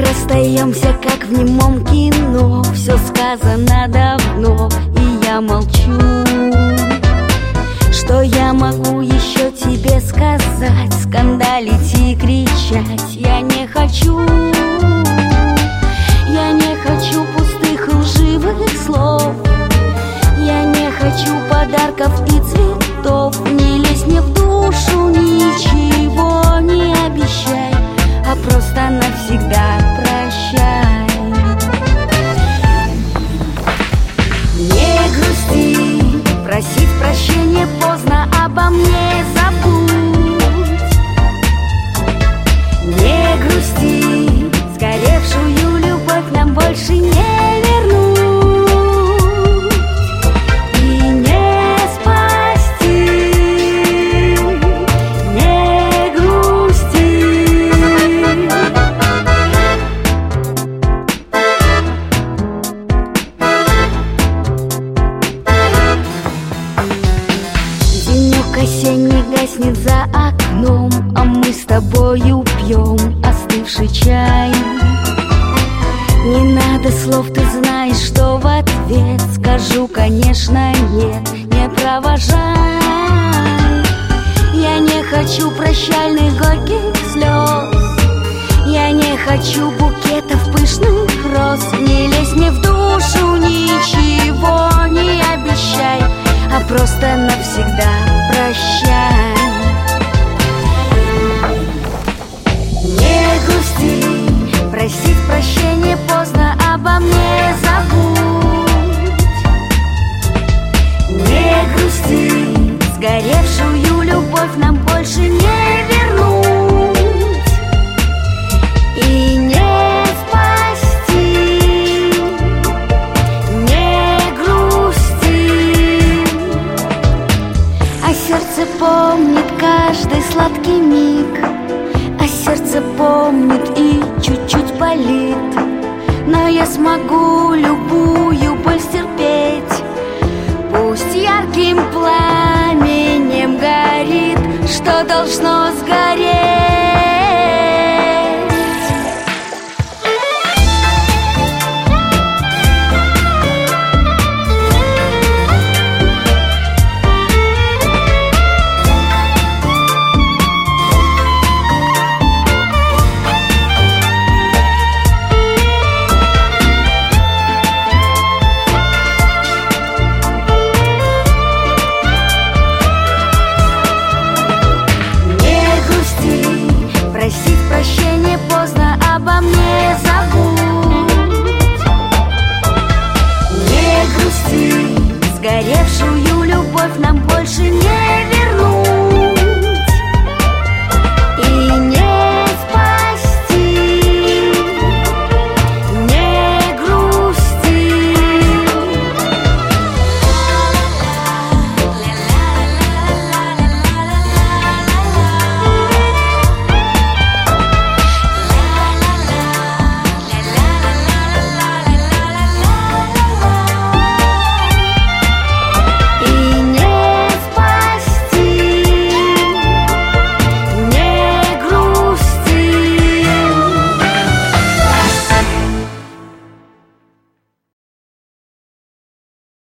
расстаемся, как в немом кино. Все сказано давно, и я молчу. Что я могу еще тебе сказать? Скандалить и кричать я не хочу. Я не хочу пустых лживых слов. Я не хочу подарков и цветов. Не лезь мне в душу, ничего не обещай, а просто навсегда прощай. Не грусти, просить прощения поздно, обо мне забудь. Не грусти, сгоревшую любовь нам больше не вернуть. И не спасти, не грусти. Денек осенний гаснет за окном, а мы с тобою пьем остывший чай. Не надо слов, ты знаешь, что в ответ скажу, конечно, нет, не провожай. Я не хочу прощальных горьких слез. Я не хочу букетов пышных роз. Не лезь мне в душу, ничего не обещай, а просто навсегда прощай. Не грусти, просить прощения поздно, обо мне забудь. Не грусти, сгоревшую любовь нам больше не вернуть. И не спасти, не грусти. А сердце помнит каждый сладкий миг, а сердце помнит и чуть-чуть болит. Но я смогу любую боль стерпеть. Пусть ярким пламенем горит, что должно сгореть. Просить прощения поздно, обо мне забудь. Не грусти, сгоревшую любовь нам